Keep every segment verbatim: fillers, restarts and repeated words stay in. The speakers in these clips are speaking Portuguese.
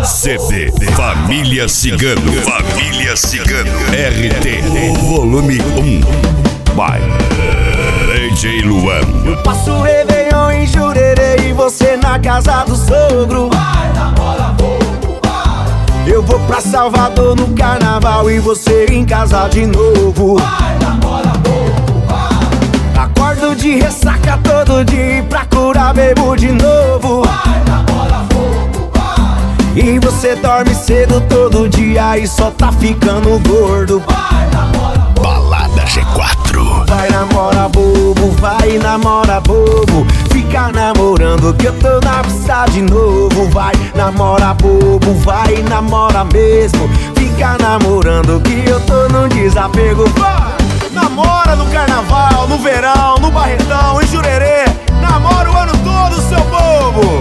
C D Família Cigano, Família Cigano, R T, volume um, by D J Luan. Eu passo Réveillon em Jurerê e você na casa do sogro. Vai, namora bobo, vai. Eu vou pra Salvador no carnaval e você em casa de novo. Vai, namora bobo, vai. Acordo de ressaca todo dia e pra curar bebo de novo. Vai, namora bobo, vai. E você dorme cedo todo dia e só tá ficando gordo. Vai, namora bobo. Balada G quatro. Vai, namora bobo, vai, namora bobo. Fica namorando que eu tô na pista de novo. Vai, namora bobo, vai, namora mesmo. Fica namorando que eu tô no desapego. Vai, namora no carnaval, no verão, no Barretão, em Jurerê. Namora o ano todo, seu bobo.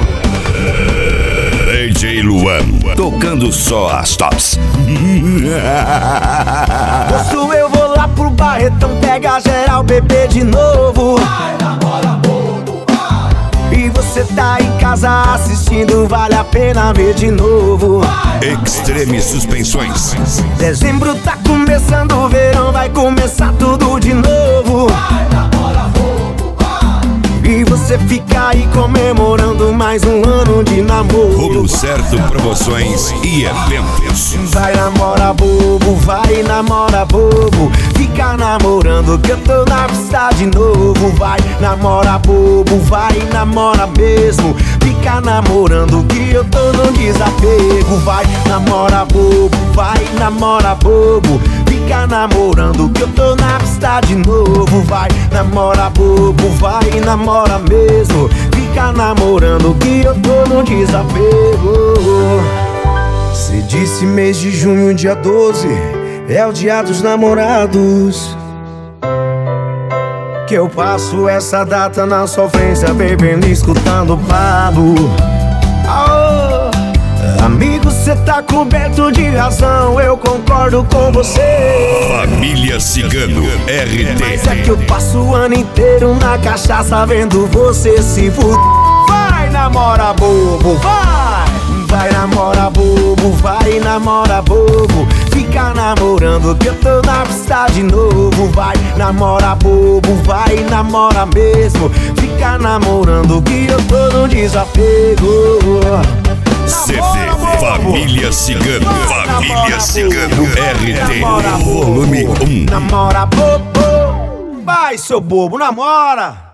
D J Luan, tocando só as tops. Posso eu vou lá pro Barretão, pega geral, bebê de novo. Vai, namora bobo, vai. E você tá em casa assistindo, vale a pena ver de novo. Extreme Suspensões. Dezembro tá começando, o verão vai começar tudo de novo. Vai, namora bobo, vai. E você fica aí comemorando mais um ano de namoro. Rumo Certo Promoções e Eventos. Vai, namora bobo, vai, namora bobo. Fica namorando que eu tô na pista de novo. Vai, namora bobo, vai, namora mesmo. Fica namorando que eu tô no desapego. Vai, namora bobo, vai, namora bobo. Fica namorando que eu tô na pista de novo. Vai, namora bobo, vai, namora mesmo. Fica namorando que eu tô no desapego. Cê disse mês de junho, dia doze, é o dia dos namorados. Que eu passo essa data na sofrência, bebendo e escutando Pablo. Aô, amigo, cê tá coberto de razão, eu concordo com você. Família Cigano, R T. Mas é que eu passo o ano inteiro na cachaça vendo você se fuder. Vai, namora bobo, vai. Vai, namora bobo, vai, namora bobo. Fica namorando que eu tô na pista de novo. Vai, namora bobo, vai, namora mesmo. Fica namorando que eu tô no desapego. C D Família Cigano, Família Cigano, R T, volume um. Namora bobo, vai, seu bobo, namora.